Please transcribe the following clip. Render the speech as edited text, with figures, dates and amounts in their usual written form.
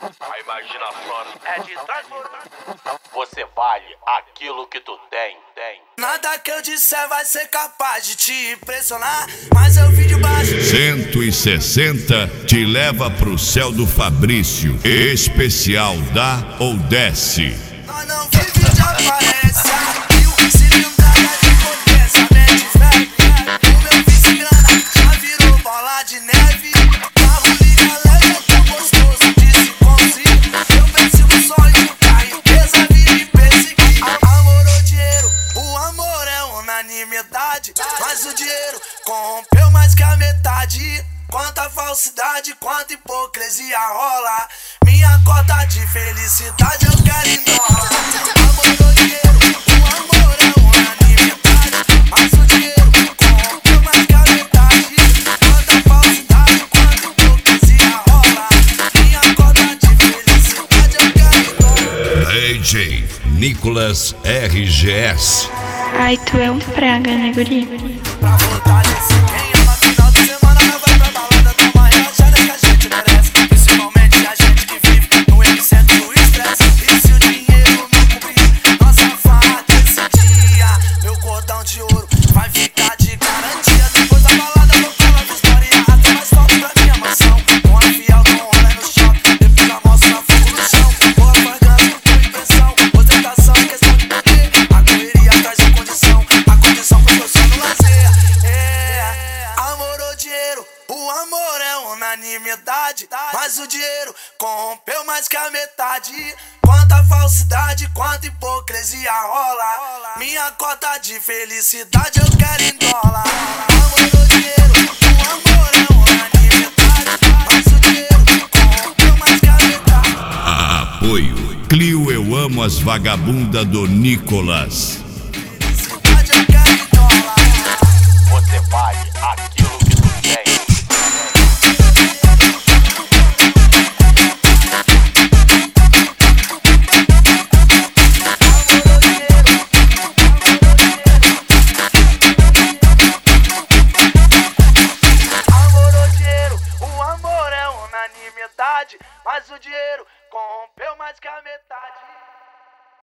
A imaginação é de transformar. Você vale aquilo que tu tem. Nada que eu disser vai ser capaz de te impressionar, mas eu vim de baixo. 160 te leva pro céu do Fabrício. Especial dá ou desce. Nós não vive de aparência, mil cilindrada de potência, mente febre. O meu vice-grana já virou bola de neve. Carro liga leve, é tão gostoso de se conseguir. Eu persigo o sonho, a riqueza vira e perseguir. Amor ou dinheiro, o amor é unanimidade, mas o dinheiro corrompeu mais que a metade. Quanta falsidade, quanta hipocrisia rola. Minha cota de felicidade eu quero em dólar. Amor ou dinheiro, o amor é unanimidade, mas o dinheiro corrompeu mais que a metade. Quanta falsidade, quanta hipocrisia rola. Minha cota de felicidade eu quero em dólar. DJ Nicolas RGS. Ai, tu é um praga, né, guri? Pra fortalecer quem ama, final de semana nós vai pra balada, toma relaxada que a gente merece. Principalmente a gente que vive no epicentro do estresse. E se o dinheiro não cobrir nossa farra desse dia, meu cordão de ouro vai ficar de garantia. Depois da balada vou falar da história até mais top da minha mansão. Com a fiel não rola no shopping, depois da mostra fogo no chão. Boa fragrância com intenção, ostentação, questão de poder. A correria traz a condição foi no lazer. Amor ou dinheiro, o amor é unanimidade, mas o dinheiro corrompeu mais que a metade. Quanta falsidade, quanta hipocrisia rola. Minha cota de felicidade eu quero em dólar. Amor ou dinheiro, o amor é unanimidade, mas o dinheiro corrompeu mais que a metade. Apoio Clio, eu amo as vagabundas do Nicolas. Você vale aquilo que tu tem. Amor ou dinheiro, o amor é unanimidade, mas o dinheiro corrompeu mais que a metade.